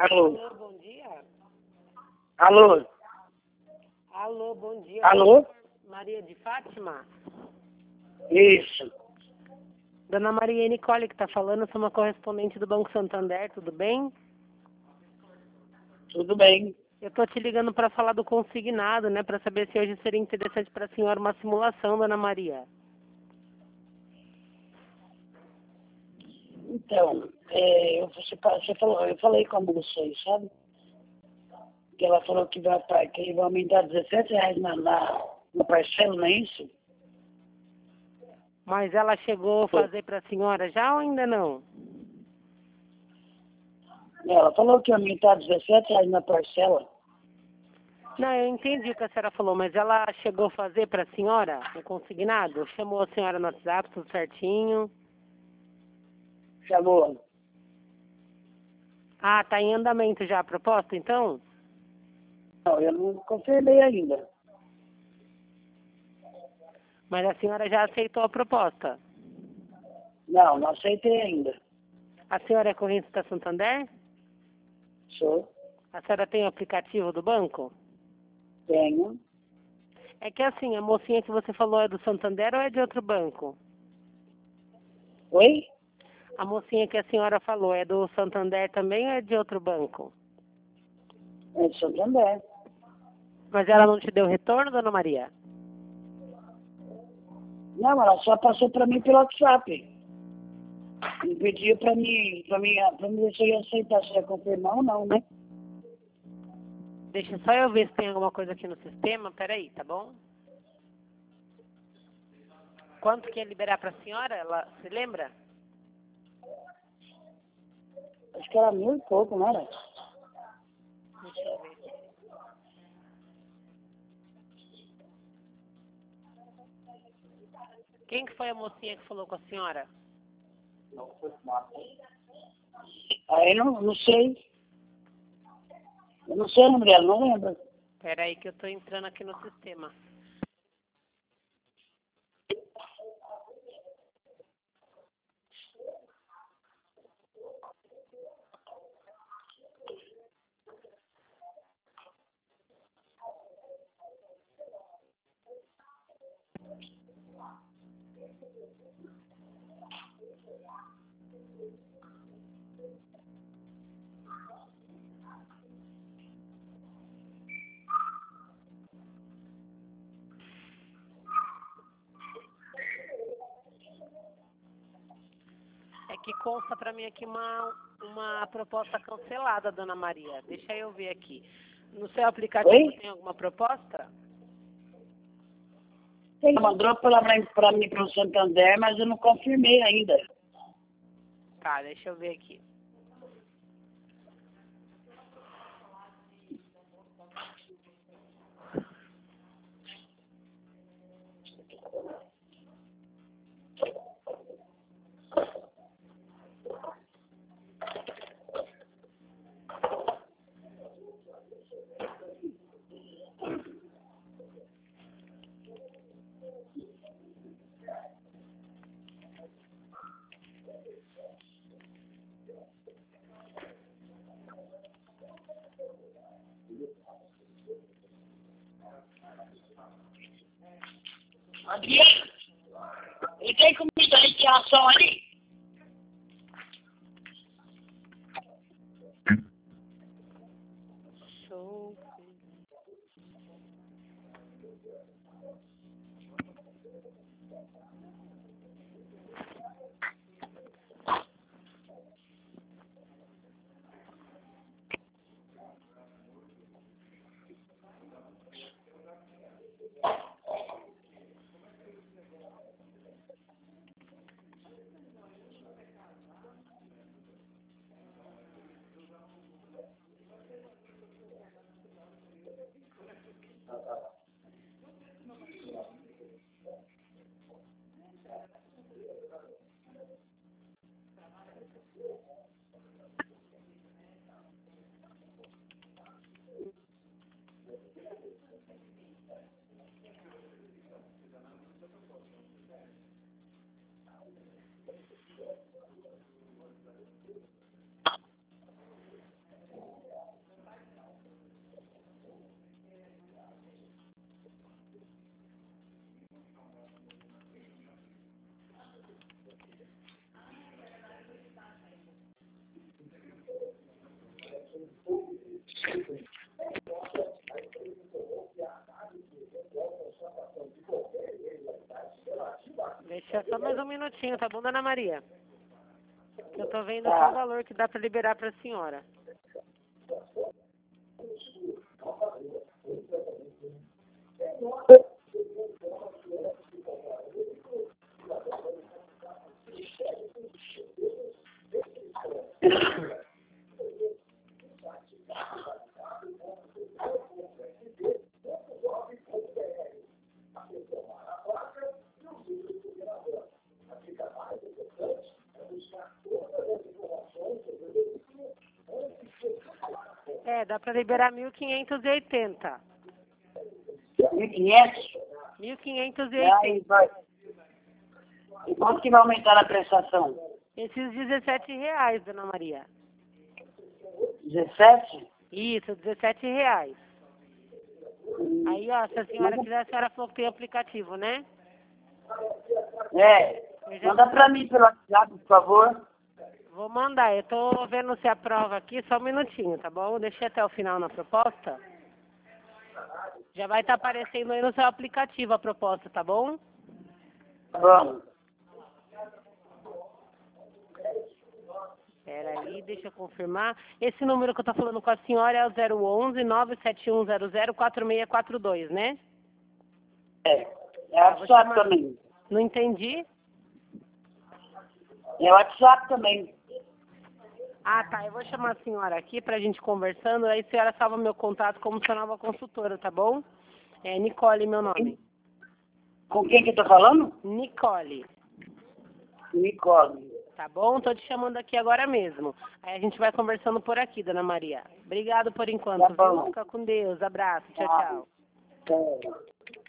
Alô? Alô, bom dia. Alô? Alô, bom dia. Alô? Maria de Fátima? Isso. Dona Maria Nicole que está falando, sou uma correspondente do Banco Santander, tudo bem? Tudo bem. Eu estou te ligando para falar do consignado, né? Para saber se hoje seria interessante para a senhora uma simulação, Dona Maria. Então, você falou, eu falei com a moça aí, sabe? Que ela falou que vai aumentar R$17 na parcela, não é isso? Mas ela chegou a fazer para a senhora já ou ainda não? Ela falou que ia aumentar R$17 na parcela. Não, eu entendi o que a senhora falou, mas ela chegou a fazer para a senhora o consignado? Chamou a senhora no WhatsApp, tudo certinho? Chamou. Ah, tá em andamento já a proposta, então? Não, eu não confirmei ainda. Mas a senhora já aceitou a proposta. Não, não aceitei ainda. A senhora é correntista Santander? Sou. A senhora tem o aplicativo do banco? Tenho. É que assim, a mocinha que você falou é do Santander ou é de outro banco? Oi? A mocinha que a senhora falou é do Santander também ou é de outro banco? É de Santander. Mas ela não te deu retorno, Dona Maria? Não, ela só passou para mim pelo WhatsApp. E pediu para mim ver se eu ia aceitar, se ia confirmar ou não, né? Deixa só eu ver se tem alguma coisa aqui no sistema. Peraí, tá bom? Quanto que ia liberar pra senhora? Ela se lembra? Acho que era 1.000 e pouco, não era? Deixa eu ver. Quem que foi a mocinha que falou com a senhora? Aí não sei. Eu não sei o nome dela, não lembro. Peraí que eu tô entrando aqui no sistema. É que consta pra mim aqui uma proposta cancelada, Dona Maria. Deixa eu ver aqui. No seu aplicativo Oi? tem alguma proposta? Ela mandou para mim para o Santander, mas eu não confirmei ainda. Tá, deixa eu ver aqui. Adriano, ele tem comida de reação ali? Show. minutinho, tá bom, dona Maria? Eu tô vendo Tá. qual o valor que dá para liberar para a senhora. É, dá para liberar 1.580. 1.500? 1.580. Vai. E quanto que vai aumentar a prestação? Esses R$17, dona Maria. 17? Isso, R$17. Aí, ó, se a senhora quiser, a senhora falou que tem aplicativo, né? É. Eu já Manda pra mim pelo WhatsApp, por favor. vou mandar. Eu tô vendo se aprova aqui, só um minutinho, tá bom? Deixei até o final na proposta. Já vai estar aparecendo aí no seu aplicativo a proposta, tá bom? Vamos. Espera aí, deixa eu confirmar. Esse número que eu tô falando com a senhora é o 011-97100-4642, né? É. É Tá, vou WhatsApp chamar- também. Não entendi? É WhatsApp também. Ah, tá. Eu vou chamar a senhora aqui pra gente conversando. Aí a senhora salva meu contato como sua nova consultora, tá bom? É Nicole, meu nome. Com quem que eu tô falando? Nicole. Nicole. Tá bom? Tô te chamando aqui agora mesmo. Aí a gente vai conversando por aqui, dona Maria. Obrigado por enquanto, Tá bom. viu? Fica com Deus. Abraço. Tchau, Tá. tchau. Tá.